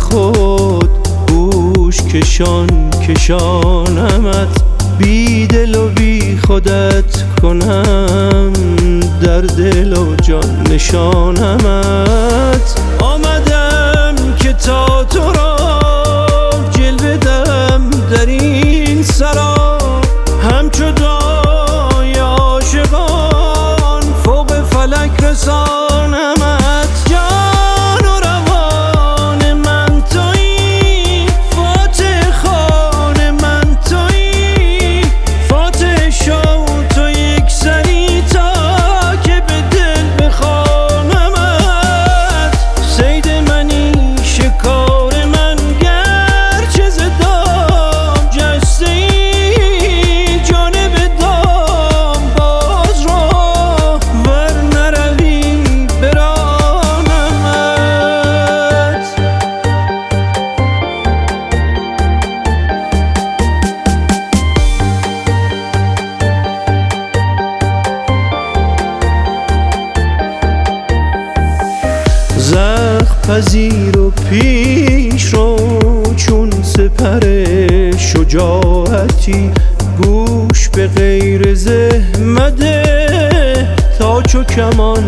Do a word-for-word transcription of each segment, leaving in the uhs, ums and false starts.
خود گوش کشان کشانمت، بی دل و بی خودت کنم در دل و جان نشانمت. آمدم که تا تو را جلوه دم در این سرا، همچو دای عاشقان فوق فلک رسانمت. جان و روان من تویی، فاتح خان من تویی، فاتح شو تو یک سری تا که به دل بخوانمت. صید منی شکار من گرچه ز دام جسته ای، جانب دام باز رو ور نروی برانمت. زخم پذیر و پیش رو چون سپر شجاعتی، گوش به غیر زحمده تا چو کمان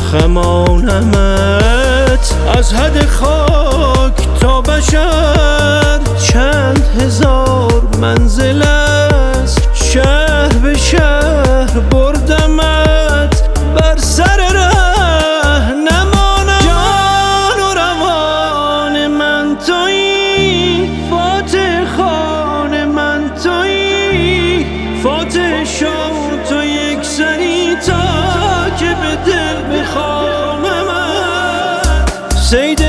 خمانمت. از حد خاک تا بشر چند هزار منزل است، شهر به شهر بردمت بر سر ره نمانم. جان و روان من تویی، فاتح خان من تویی، فاتح شو تو یک سری تا که به دل بخوانمت. صید